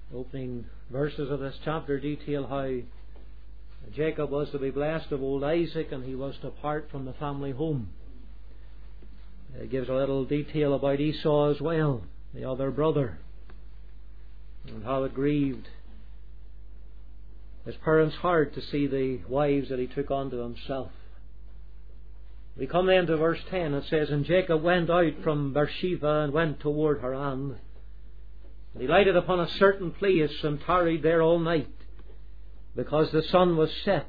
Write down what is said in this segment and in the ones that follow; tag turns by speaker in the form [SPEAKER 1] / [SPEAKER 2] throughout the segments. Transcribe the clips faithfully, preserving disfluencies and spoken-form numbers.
[SPEAKER 1] Opening verses of this chapter detail how Jacob was to be blessed of old Isaac, and he was to part from the family home. It gives a little detail about Esau as well, the other brother, and how it grieved his parents' heart to see the wives that he took unto himself. We come then to verse ten. It says, And Jacob went out from Beersheba and went toward Haran. And he lighted upon a certain place and tarried there all night, because the sun was set.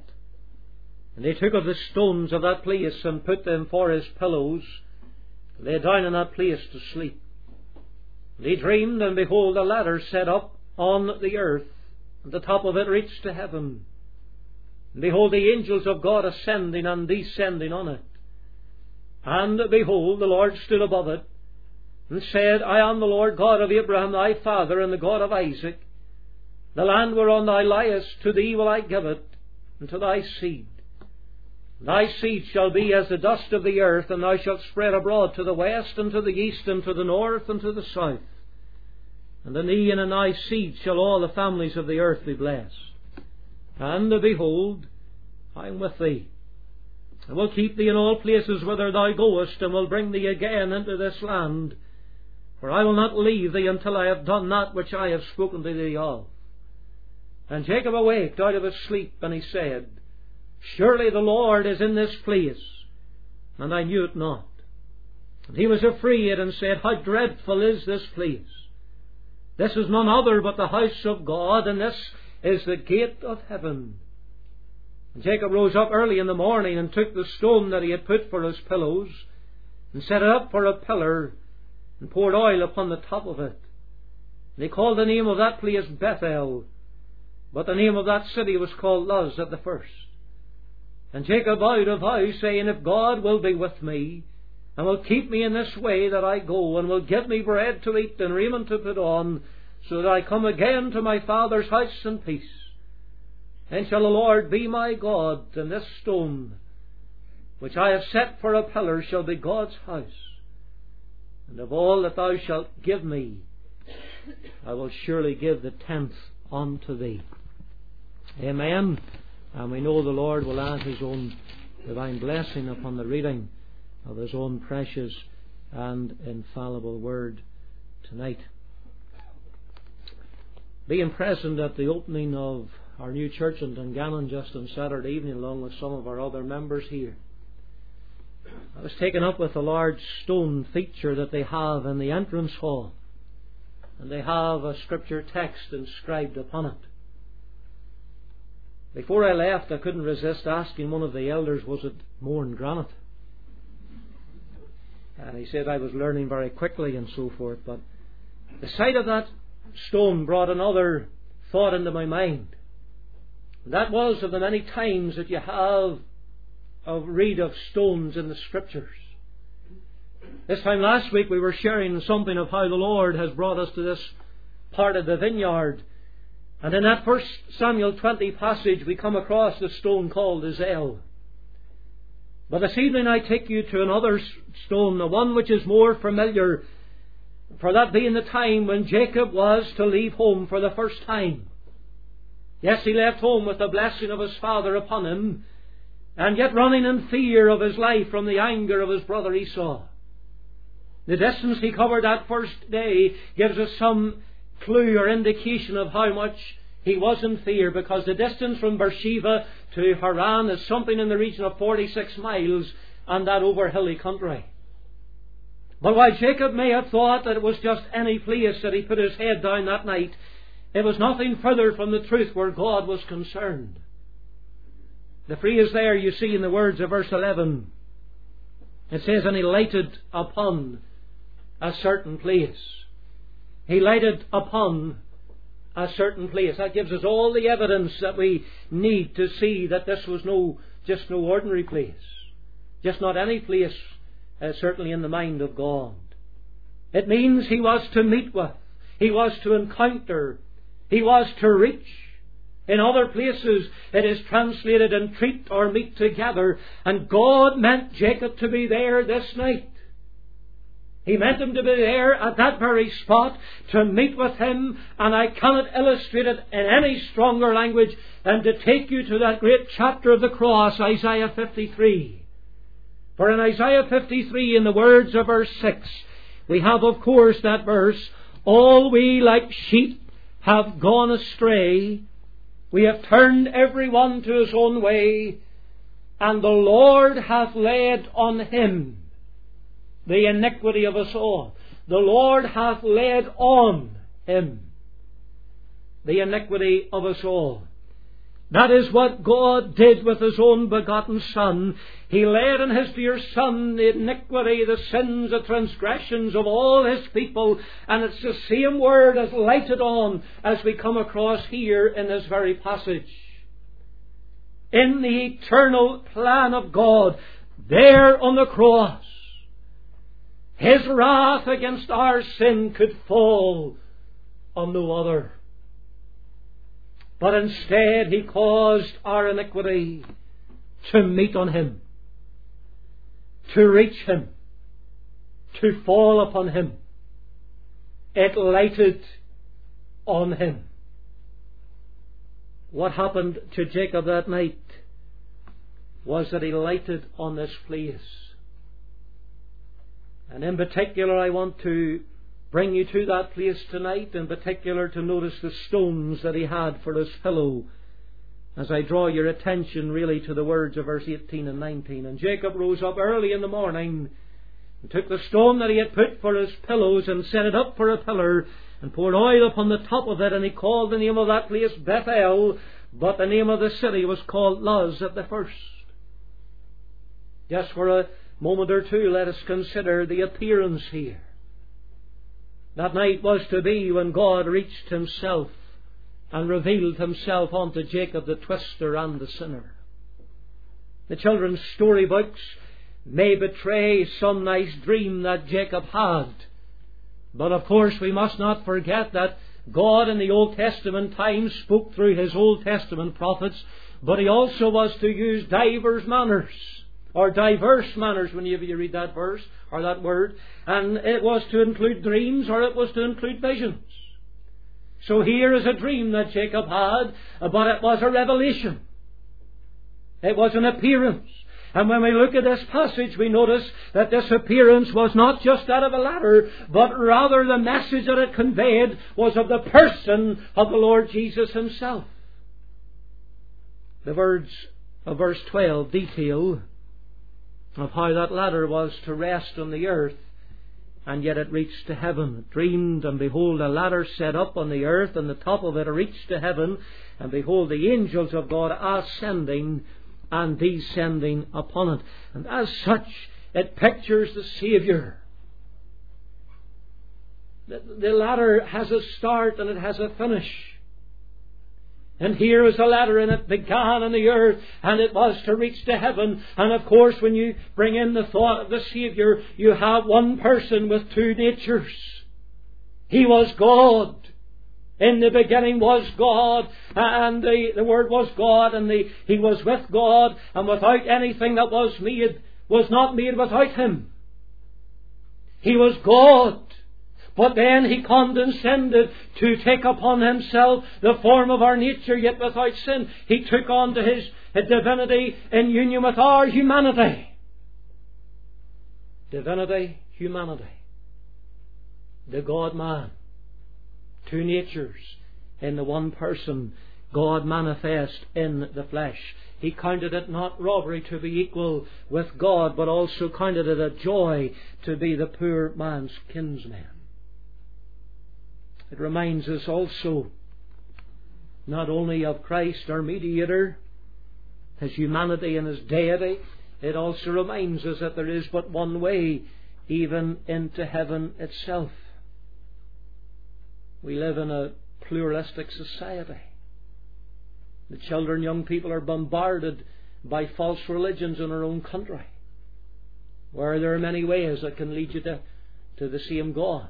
[SPEAKER 1] And he took of the stones of that place and put them for his pillows, and lay down in that place to sleep. And he dreamed, and behold, a ladder set up on the earth, and the top of it reached to heaven. And behold, the angels of God ascending and descending on it. And behold, the Lord stood above it, and said, I am the Lord God of Abraham thy father, and the God of Isaac. The land whereon thou liest, to thee will I give it, and to thy seed. Thy seed shall be as the dust of the earth, and thou shalt spread abroad to the west, and to the east, and to the north, and to the south. And in thee and in thy seed shall all the families of the earth be blessed. And behold, I am with thee, and will keep thee in all places whither thou goest, and will bring thee again into this land. For I will not leave thee until I have done that which I have spoken to thee of. And Jacob awaked out of his sleep, and he said, Surely the Lord is in this place, and I knew it not. And he was afraid, and said, How dreadful is this place! This is none other but the house of God, and this is the gate of heaven. And Jacob rose up early in the morning, and took the stone that he had put for his pillows, and set it up for a pillar, and poured oil upon the top of it. And he called the name of that place Bethel, but the name of that city was called Luz at the first. And Jacob vowed a vow, saying, If God will be with me, and will keep me in this way that I go, and will give me bread to eat and raiment to put on, so that I come again to my father's house in peace, then shall the Lord be my God, and this stone which I have set for a pillar shall be God's house. And of all that thou shalt give me, I will surely give the tenth unto thee. Amen. And we know the Lord will add His own divine blessing upon the reading of His own precious and infallible word tonight. Being present at the opening of our new church in Dungannon just on Saturday evening, along with some of our other members here, I was taken up with a large stone feature that they have in the entrance hall, and they have a scripture text inscribed upon it. Before I left, I couldn't resist asking one of the elders, was it Mourne granite? And he said I was learning very quickly and so forth, but the sight of that stone brought another thought into my mind. And that was of the many times that you have of read of stones in the Scriptures. This time last week we were sharing something of how the Lord has brought us to this part of the vineyard. And in that first Samuel twenty passage we come across the stone called Ezel. But this evening I take you to another stone, the one which is more familiar, for that being the time when Jacob was to leave home for the first time. Yes, he left home with the blessing of his father upon him, and yet running in fear of his life from the anger of his brother Esau. The distance he covered that first day gives us some clue or indication of how much he was in fear, because the distance from Beersheba to Haran is something in the region of forty-six miles, and that over hilly country. But while Jacob may have thought that it was just any place that he put his head down that night, it was nothing further from the truth where God was concerned. The phrase there you see in the words of verse eleven. It says, And he lighted upon a certain place. He lighted upon a certain place. That gives us all the evidence that we need to see that this was no just no ordinary place. Just not any place, uh, certainly in the mind of God. It means he was to meet with. He was to encounter. He was to reach. In other places it is translated entreat or meet together. And God meant Jacob to be there this night. He meant him to be there at that very spot to meet with him, and I cannot illustrate it in any stronger language than to take you to that great chapter of the cross, Isaiah fifty-three. For in Isaiah fifty-three, in the words of verse six, we have, of course, that verse, all we like sheep have gone astray, we have turned every one to his own way, and the Lord hath laid on him the iniquity of us all. The Lord hath laid on him the iniquity of us all. That is what God did with His own begotten Son. He laid on His dear Son the iniquity, the sins, the transgressions of all His people. And it's the same word as lighted on as we come across here in this very passage. In the eternal plan of God, there on the cross, His wrath against our sin could fall on no other. But instead He caused our iniquity to meet on Him, to reach Him, to fall upon Him. It lighted on Him. What happened to Jacob that night was that he lighted on this place. And in particular, I want to bring you to that place tonight, in particular to notice the stones that he had for his pillow, as I draw your attention really to the words of verse eighteen and nineteen. And Jacob rose up early in the morning and took the stone that he had put for his pillows and set it up for a pillar and poured oil upon the top of it, and he called the name of that place Bethel, but the name of the city was called Luz at the first. Just for a moment or two, let us consider the appearance here. That night was to be when God reached Himself and revealed Himself unto Jacob the twister and the sinner. The children's storybooks may betray some nice dream that Jacob had, but of course we must not forget that God in the Old Testament times spoke through His Old Testament prophets, but He also was to use divers manners, or diverse manners whenever you read that verse or that word, and it was to include dreams or it was to include visions. So here is a dream that Jacob had, but it was a revelation. It was an appearance. And when we look at this passage, we notice that this appearance was not just that of a ladder, but rather the message that it conveyed was of the person of the Lord Jesus Himself. The words of verse twelve detail of how that ladder was to rest on the earth, and yet it reached to heaven. It dreamed, and behold, a ladder set up on the earth, and the top of it reached to heaven, and behold, the angels of God ascending and descending upon it. And as such, it pictures the Saviour. The, the ladder has a start and it has a finish. And here is a ladder, and it began on the earth, and it was to reach to heaven. And of course, when you bring in the thought of the Saviour, you have one person with two natures. He was God. In the beginning was God, and the, the Word was God, and the, He was with God, and without anything that was made was not made without Him. He was God. But then He condescended to take upon Himself the form of our nature, yet without sin. He took on to His, His divinity in union with our humanity. Divinity, humanity. The God-man. Two natures in the one person, God manifest in the flesh. He counted it not robbery to be equal with God, but also counted it a joy to be the poor man's kinsman. It reminds us also not only of Christ our mediator, His humanity and His deity, it also reminds us that there is but one way even into heaven itself. We live in a pluralistic society. The children, young people are bombarded by false religions in our own country, where there are many ways that can lead you to, to the same God.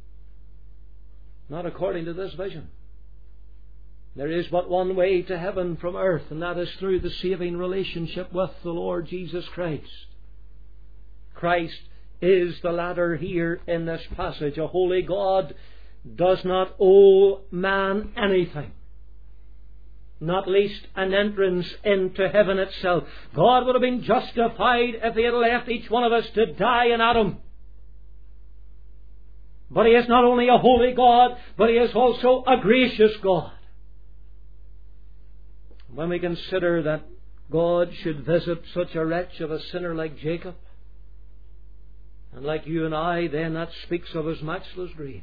[SPEAKER 1] Not according to this vision. There is but one way to heaven from earth, and that is through the saving relationship with the Lord Jesus Christ. Christ is the ladder here in this passage. A holy God does not owe man anything, not least an entrance into heaven itself. God would have been justified if He had left each one of us to die in Adam. But He is not only a holy God, but He is also a gracious God. When we consider that God should visit such a wretch of a sinner like Jacob, and like you and I, then that speaks of His matchless grace.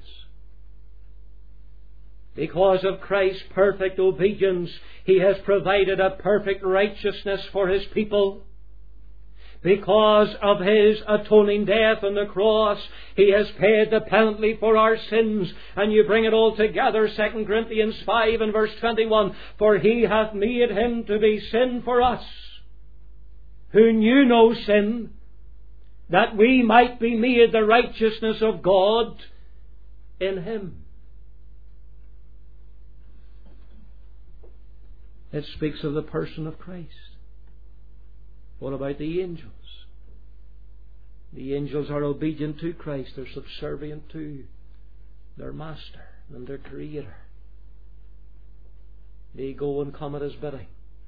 [SPEAKER 1] Because of Christ's perfect obedience, He has provided a perfect righteousness for His people. Because of His atoning death on the cross, He has paid the penalty for our sins. And you bring it all together, Second Corinthians five and verse twenty-one. For He hath made Him to be sin for us, who knew no sin, that we might be made the righteousness of God in Him. It speaks of the person of Christ. What about the angels? The angels are obedient to Christ. They're subservient to their Master and their Creator. They go and come at His bidding.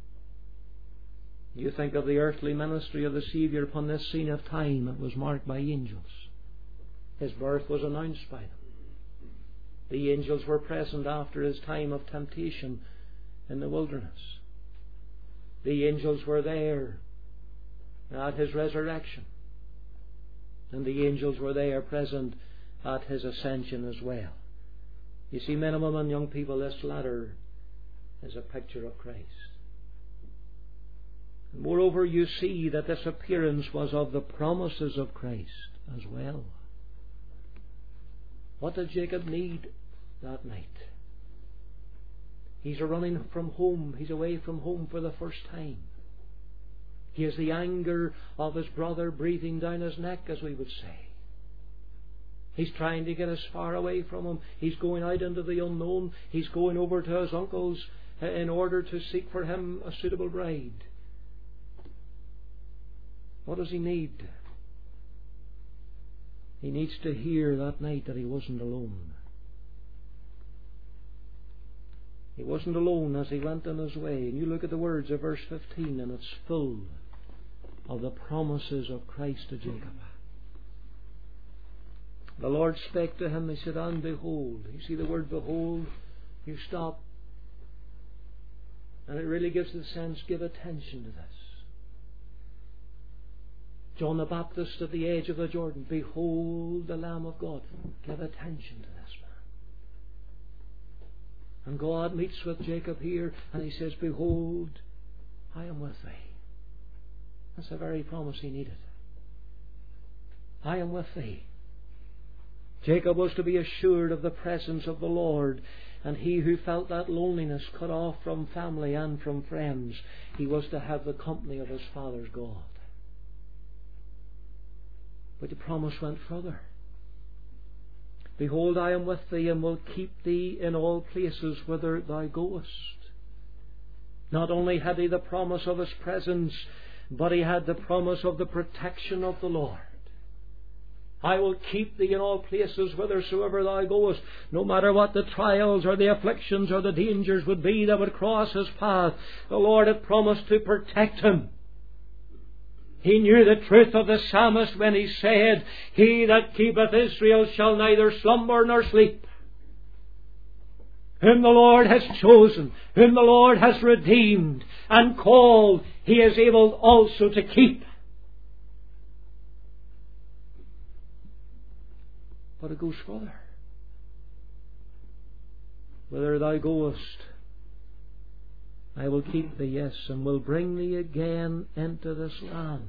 [SPEAKER 1] You think of the earthly ministry of the Saviour upon this scene of time. It was marked by angels. His birth was announced by them. The angels were present after His time of temptation in the wilderness. The angels were there at His resurrection. And the angels were there present at His ascension as well. You see, men and women, young people, this ladder is a picture of Christ. And moreover, you see that this appearance was of the promises of Christ as well. What did Jacob need that night? He's running from home. He's away from home for the first time. He has the anger of his brother breathing down his neck, as we would say. He's trying to get as far away from him. He's going out into the unknown. He's going over to his uncle's in order to seek for him a suitable bride. What does he need? He needs to hear that night that he wasn't alone. He wasn't alone as he went on his way. And you look at the words of verse fifteen, and it's full of the promises of Christ to Jacob. The Lord spake to him, He said, and behold. You see the word behold? You stop. And it really gives the sense, give attention to this. John the Baptist at the edge of the Jordan, behold the Lamb of God. Give attention to this man. And God meets with Jacob here, and He says, behold, I am with thee. That's the very promise he needed. I am with thee. Jacob was to be assured of the presence of the Lord, and he who felt that loneliness, cut off from family and from friends, he was to have the company of his father's God. But the promise went further. Behold, I am with thee, and will keep thee in all places whither thou goest. Not only had he the promise of His presence, but he had the promise of the protection of the Lord. I will keep thee in all places whithersoever thou goest. No matter what the trials or the afflictions or the dangers would be that would cross his path, the Lord had promised to protect him. He knew the truth of the psalmist when he said, He that keepeth Israel shall neither slumber nor sleep. Whom the Lord has chosen, whom the Lord has redeemed and called, He is able also to keep. But it goes further. Whither thou goest, I will keep thee, yes, and will bring thee again into this land.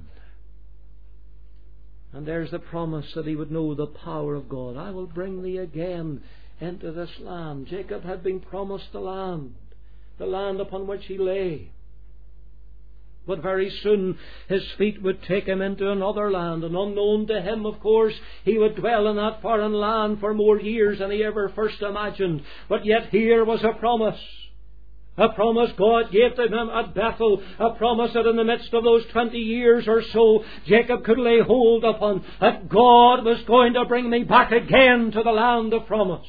[SPEAKER 1] And there's the promise that he would know the power of God. I will bring thee again into this land. Jacob had been promised the land, the land upon which he lay. But very soon his feet would take him into another land, and unknown to him, of course, he would dwell in that foreign land for more years than he ever first imagined. But yet here was a promise. A promise God gave to him at Bethel. A promise that in the midst of those twenty years or so, Jacob could lay hold upon. That God was going to bring me back again to the land of promise.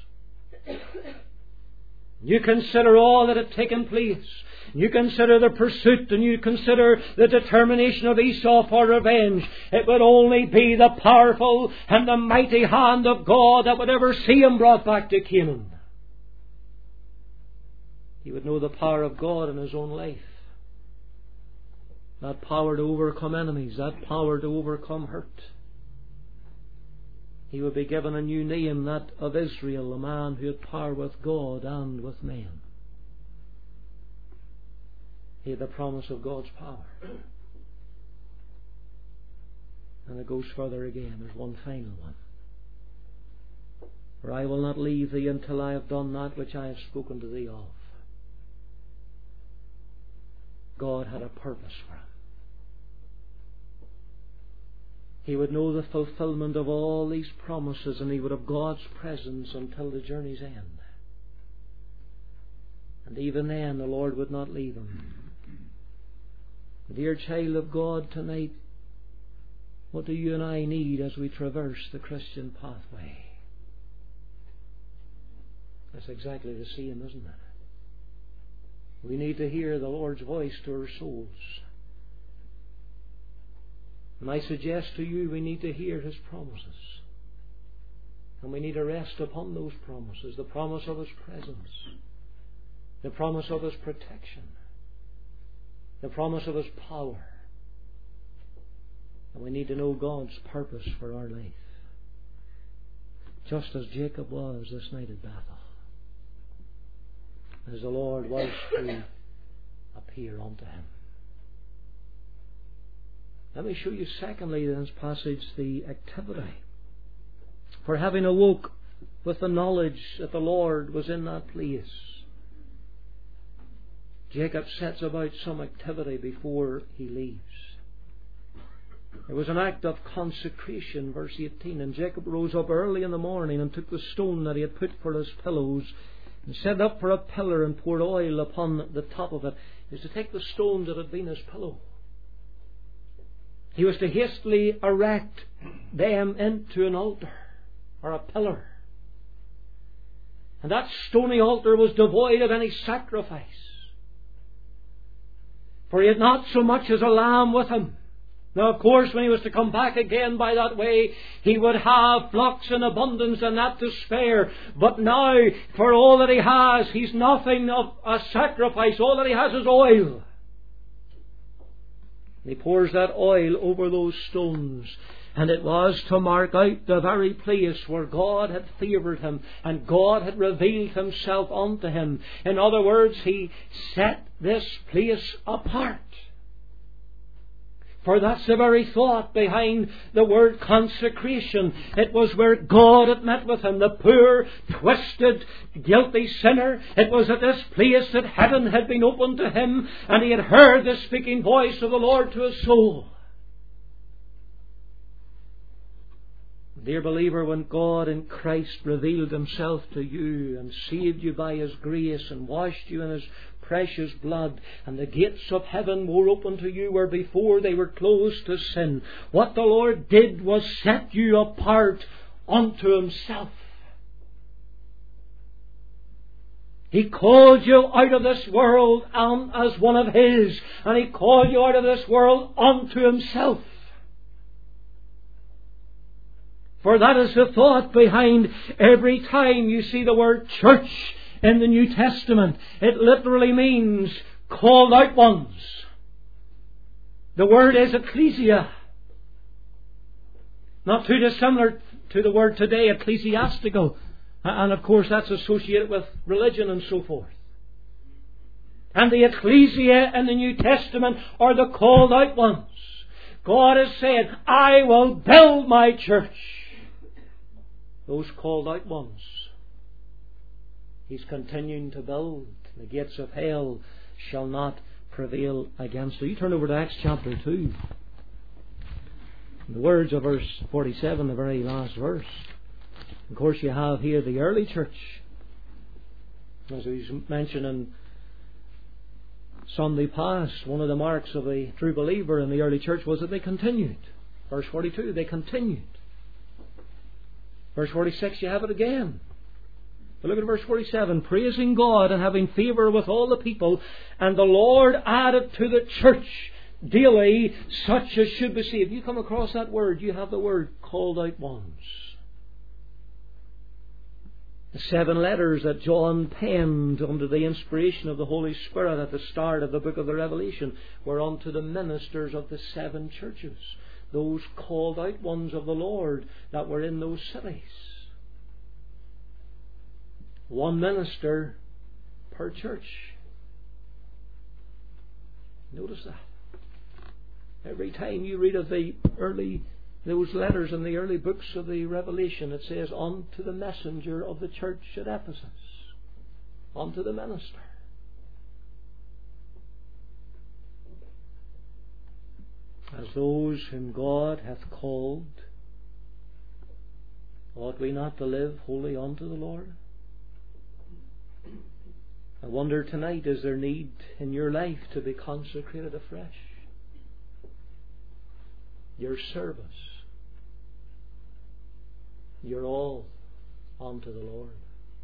[SPEAKER 1] You consider all that had taken place. You consider the pursuit, and you consider the determination of Esau for revenge. It would only be the powerful and the mighty hand of God that would ever see him brought back to Canaan. He would know the power of God in his own life. That power to overcome enemies, that power to overcome hurt. He would be given a new name, that of Israel, a man who had power with God and with men. He had the promise of God's power. And it goes further again. There's one final one. For I will not leave thee until I have done that which I have spoken to thee of. God had a purpose for him. He would know the fulfillment of all these promises, and he would have God's presence until the journey's end. And even then the Lord would not leave him. Dear child of God, tonight, what do you and I need as we traverse the Christian pathway? That's exactly the same, isn't it? We need to hear the Lord's voice to our souls. And I suggest to you, we need to hear His promises. And we need to rest upon those promises. The promise of His presence. The promise of His protection. The promise of His power. And we need to know God's purpose for our life. Just as Jacob was this night at Bethel. As the Lord was to appear unto him. Let me show you secondly in this passage the activity. For having awoke with the knowledge that the Lord was in that place, Jacob sets about some activity before he leaves. It was an act of consecration, verse eighteen. And Jacob rose up early in the morning and took the stone that he had put for his pillows and set up for a pillar and poured oil upon the top of it. He was to take the stone that had been his pillow. He was to hastily erect them into an altar or a pillar. And that stony altar was devoid of any sacrifice. For he had not so much as a lamb with him. Now, of course, when he was to come back again by that way, he would have flocks in abundance and that to spare. But now, for all that he has, he's nothing of a sacrifice. All that he has is oil. And he pours that oil over those stones. And it was to mark out the very place where God had favoured him and God had revealed Himself unto him. In other words, he set this place apart. For that's the very thought behind the word consecration. It was where God had met with him, the poor, twisted, guilty sinner. It was at this place that heaven had been opened to him, and he had heard the speaking voice of the Lord to his soul. Dear believer, when God in Christ revealed Himself to you and saved you by His grace and washed you in His precious blood, and the gates of heaven were open to you where before they were closed to sin, what the Lord did was set you apart unto Himself. He called you out of this world um, as one of His, and He called you out of this world unto Himself. For that is the thought behind every time you see the word church in the New Testament. It literally means called out ones. The word is ecclesia. Not too dissimilar to the word today, ecclesiastical. And of course that's associated with religion and so forth. And the ecclesia in the New Testament are the called out ones. God has said, I will build my church. Those called out ones. He's continuing to build. The gates of hell shall not prevail against it. You turn over to Acts chapter two. The words of verse forty-seven, the very last verse. Of course you have here the early church. As we mentioned in Sunday past, one of the marks of a true believer in the early church was that they continued. Verse forty-two, they continued. Verse forty-six, you have it again. But look at verse forty-seven. Praising God and having favour with all the people, and the Lord added to the church daily such as should be saved. You come across that word, you have the word called out ones. The seven letters that John penned under the inspiration of the Holy Spirit at the start of the book of the Revelation were unto the ministers of the seven churches, those called out ones of the Lord that were in those cities. One minister per church. Notice that. Every time you read of the early those letters in the early books of the Revelation, it says, unto the messenger of the church at Ephesus. Unto the minister. As those whom God hath called, ought we not to live wholly unto the Lord? I wonder tonight, is there need in your life to be consecrated afresh? Your service, you're all unto the Lord.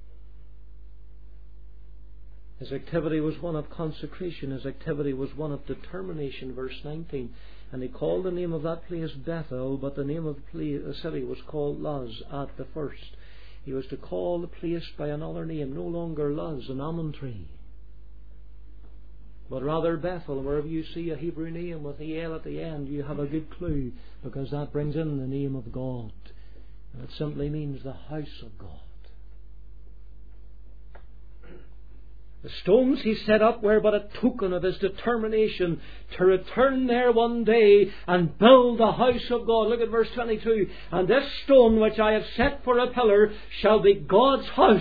[SPEAKER 1] His activity was one of consecration. His activity was one of determination. Verse nineteen. And he called the name of that place Bethel, but the name of the city was called Luz at the first. He was to call the place by another name, no longer Luz, an almond tree, but rather Bethel. Wherever you see a Hebrew name with the L at the end, you have a good clue, because that brings in the name of God. And it simply means the house of God. The stones he set up were but a token of his determination to return there one day and build the house of God. Look at verse twenty-two. And this stone which I have set for a pillar shall be God's house.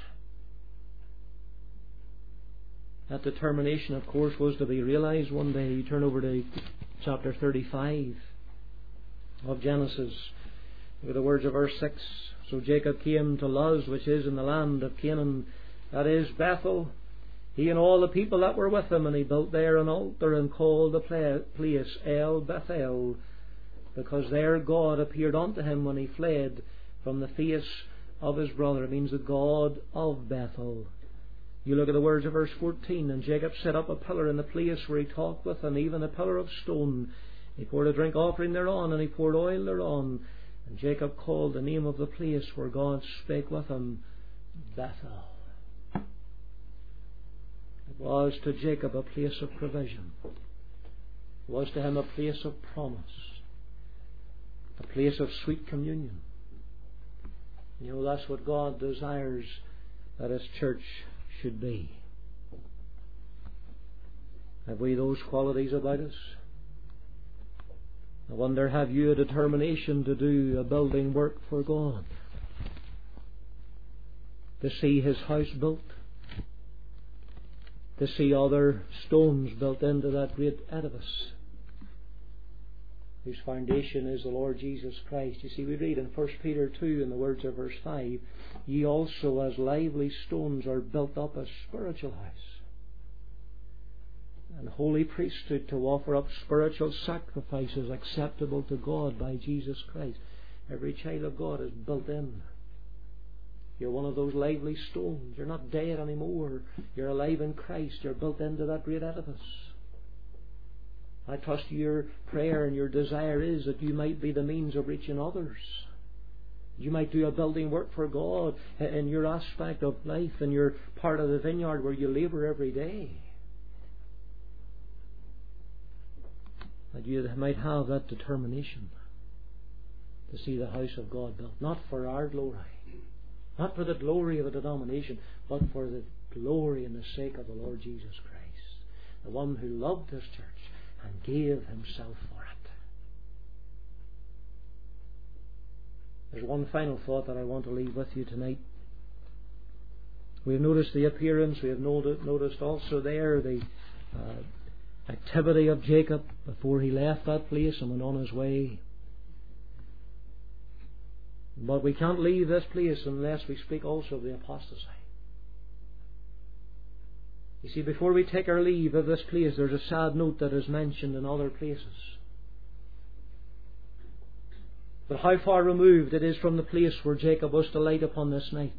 [SPEAKER 1] That determination, of course, was to be realized one day. You turn over to chapter thirty-five of Genesis. Look at the words of verse six. So Jacob came to Luz, which is in the land of Canaan, that is Bethel, he and all the people that were with him, and he built there an altar and called the place El Bethel, because there God appeared unto him when he fled from the face of his brother. It means the God of Bethel. You look at the words of verse fourteen. And Jacob set up a pillar in the place where he talked with him, even a pillar of stone. He poured a drink offering thereon, and he poured oil thereon. And Jacob called the name of the place where God spake with him Bethel. It was to Jacob a place of provision. It was to him a place of promise. A place of sweet communion. You know, that's what God desires that His church should be. Have we those qualities about us? I wonder, have you a determination to do a building work for God? To see His house built? To see other stones built into that great edifice, whose foundation is the Lord Jesus Christ. You see, we read in First Peter two, in the words of verse five, ye also as lively stones are built up a spiritual house, and holy priesthood, to offer up spiritual sacrifices acceptable to God by Jesus Christ. Every child of God is built in. You're one of those lively stones. You're not dead anymore. You're alive in Christ. You're built into that great edifice. I trust your prayer and your desire is that you might be the means of reaching others. You might do a building work for God in your aspect of life, and you're part of the vineyard where you labour every day. That you might have that determination to see the house of God built, not for our glory, not for the glory of a denomination, but for the glory and the sake of the Lord Jesus Christ, the one who loved His church and gave Himself for it. There's one final thought that I want to leave with you tonight. We have noticed the appearance. We have noticed also there the uh, activity of Jacob before he left that place and went on his way. But we can't leave this place unless we speak also of the apostasy. You see, before we take our leave of this place, there's a sad note that is mentioned in other places. But how far removed it is from the place where Jacob was to light upon this night,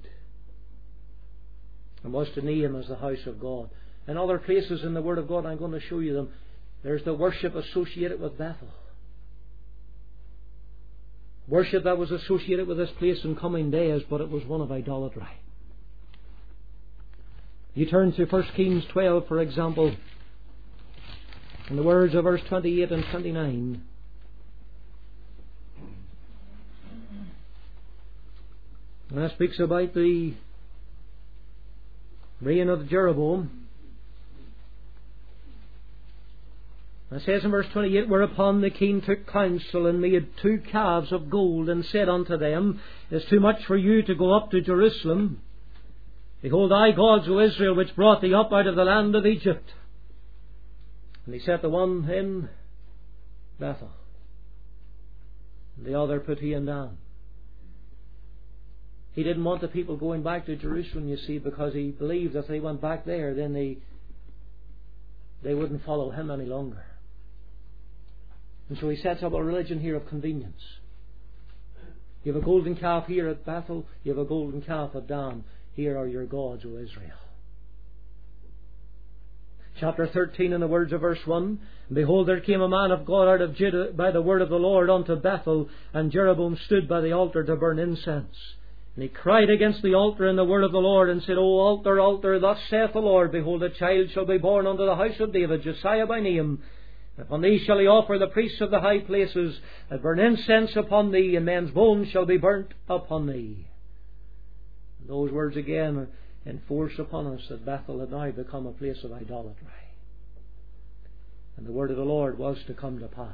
[SPEAKER 1] and was to name as the house of God. In other places in the Word of God, I'm going to show you them, there's the worship associated with Bethel. Worship that was associated with this place in coming days, but it was one of idolatry. You turn to First Kings twelve, for example, in the words of verse twenty-eight and twenty-nine. And that speaks about the reign of Jeroboam. It says in verse twenty-eight, whereupon the king took counsel and made two calves of gold, and said unto them, it is too much for you to go up to Jerusalem. Behold, thy gods, O Israel, which brought thee up out of the land of Egypt. And he set the one in Bethel, and the other put he in Dan. He didn't want the people going back to Jerusalem, you see, because he believed if they went back there, then they, they wouldn't follow him any longer. And so he sets up a religion here of convenience. You have a golden calf here at Bethel, you have a golden calf at Dan. Here are your gods, O Israel. Chapter thirteen, in the words of verse one, and behold, there came a man of God out of Judah by the word of the Lord unto Bethel, and Jeroboam stood by the altar to burn incense. And he cried against the altar in the word of the Lord, and said, O altar, altar, thus saith the Lord, behold, a child shall be born unto the house of David, Josiah by name. And upon thee shall he offer the priests of the high places, that burn incense upon thee, and men's bones shall be burnt upon thee. And those words again enforce upon us that Bethel had now become a place of idolatry. And the word of the Lord was to come to pass.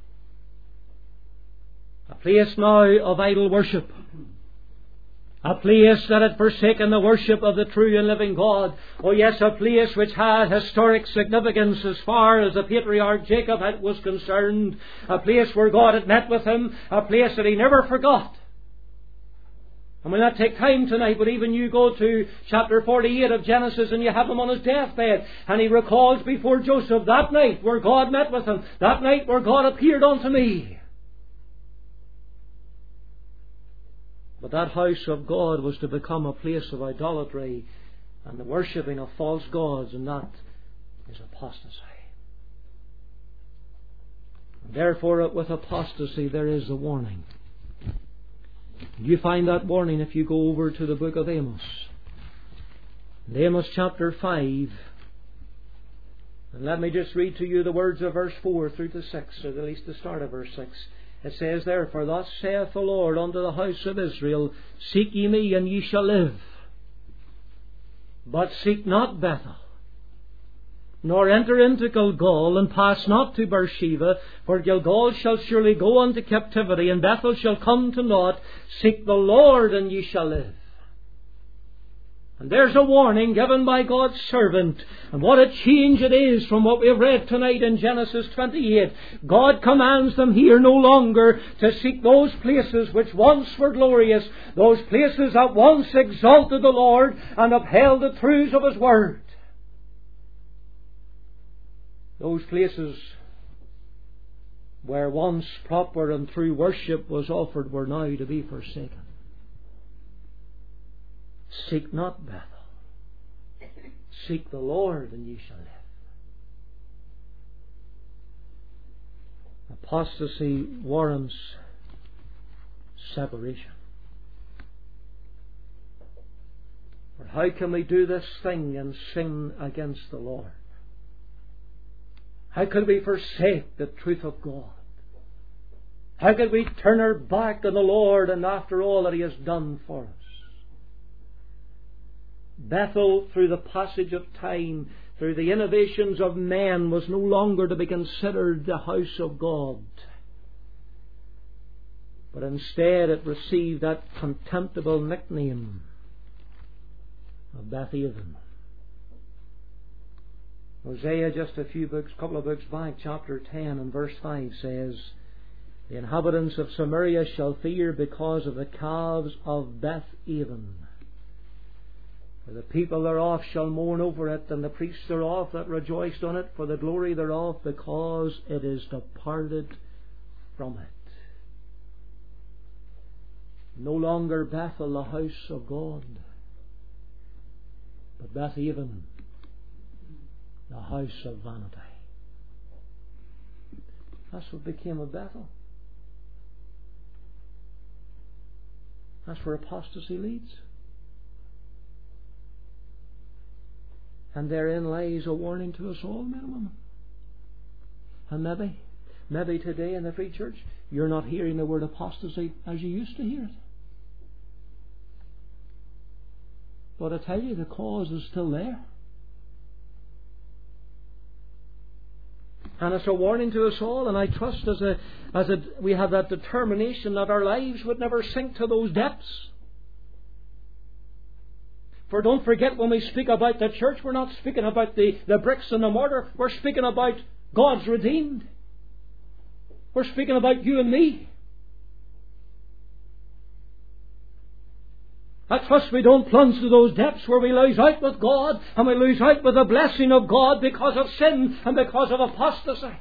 [SPEAKER 1] A place now of idol worship. A place that had forsaken the worship of the true and living God. Oh yes, a place which had historic significance as far as the patriarch Jacob had, was concerned. A place where God had met with him. A place that he never forgot. And we'll not take time tonight, but even you go to chapter forty-eight of Genesis and you have him on his deathbed, and he recalls before Joseph, that night where God met with him, that night where God appeared unto me. But that house of God was to become a place of idolatry and the worshipping of false gods, and that is apostasy. Therefore, with apostasy there is a warning. You find that warning if you go over to the book of Amos. In Amos chapter five. And let me just read to you the words of verse four through to six, or at least the start of verse six. It says, therefore, thus saith the Lord unto the house of Israel, seek ye me, and ye shall live. But seek not Bethel, nor enter into Gilgal, and pass not to Beersheba, for Gilgal shall surely go unto captivity, and Bethel shall come to naught. Seek the Lord, and ye shall live. And there's a warning given by God's servant. And what a change it is from what we have read tonight in Genesis twenty-eight. God commands them here no longer to seek those places which once were glorious, those places that once exalted the Lord and upheld the truths of His Word. Those places where once proper and true worship was offered were now to be forsaken. Seek not Bethel. Seek the Lord, and ye shall live. Apostasy warrants separation. For how can we do this thing and sin against the Lord? How could we forsake the truth of God? How could we turn our back on the Lord and after all that He has done for us? Bethel, through the passage of time, through the innovations of men, was no longer to be considered the house of God. But instead it received that contemptible nickname of Bethaven. Hosea, just a few books, couple of books back, chapter ten and verse five says, the inhabitants of Samaria shall fear because of the calves of Bethaven. For the people thereof shall mourn over it, and the priests thereof that rejoiced on it, for the glory thereof, because it is departed from it. No longer Bethel, the house of God, but Bethaven, the house of vanity. That's what became of Bethel. That's where apostasy leads. And therein lies a warning to us all, men and women. And maybe, maybe today in the Free Church, you're not hearing the word apostasy as you used to hear it. But I tell you, the cause is still there. And it's a warning to us all, and I trust as a, as a, we have that determination that our lives would never sink to those depths. For don't forget, when we speak about the church, we're not speaking about the, the bricks and the mortar. We're speaking about God's redeemed. We're speaking about you and me. I trust we don't plunge to those depths where we lose out with God, and we lose out with the blessing of God because of sin and because of apostasy.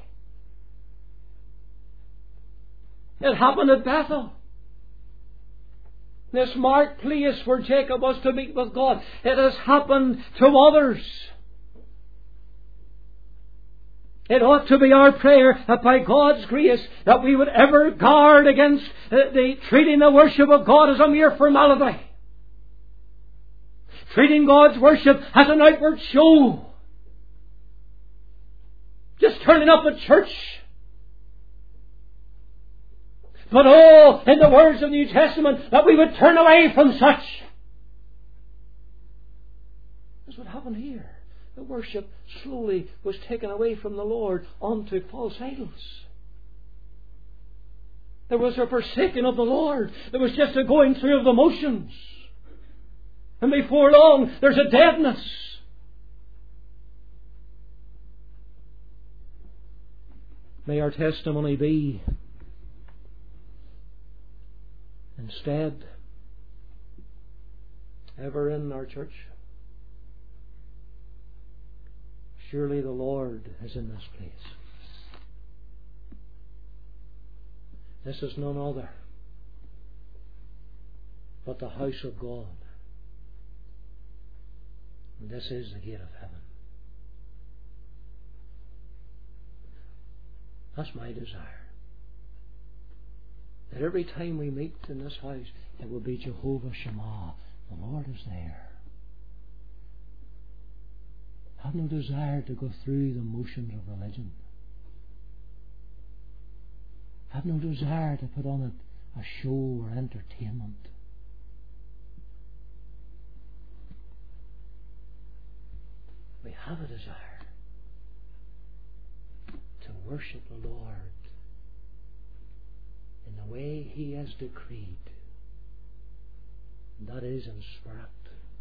[SPEAKER 1] It happened at Bethel. This marked place where Jacob was to meet with God. It has happened to others. It ought to be our prayer that by God's grace that we would ever guard against the, the treating the worship of God as a mere formality. Treating God's worship as an outward show. Just turning up at church. But oh, in the words of the New Testament, that we would turn away from such. That's what happened here. The worship slowly was taken away from the Lord onto false idols. There was a forsaking of the Lord. There was just a going through of the motions. And before long, there's a deadness. May our testimony be, instead, ever in our church, surely the Lord is in this place. This is none other but the house of God. And this is the gate of heaven. That's my desire. That every time we meet in this house, it will be Jehovah Shammah. The Lord is there. I have no desire to go through the motions of religion. I have no desire to put on a, a show or entertainment. We have a desire to worship the Lord in the way He has decreed. And that is in spirit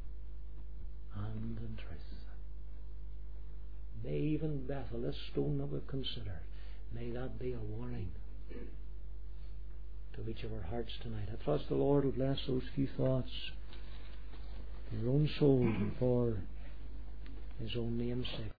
[SPEAKER 1] and in truth. May even Bethel, this stone that we've considered, may that be a warning to each of our hearts tonight. I trust the Lord will bless those few thoughts for your own soul and for His own name's sake.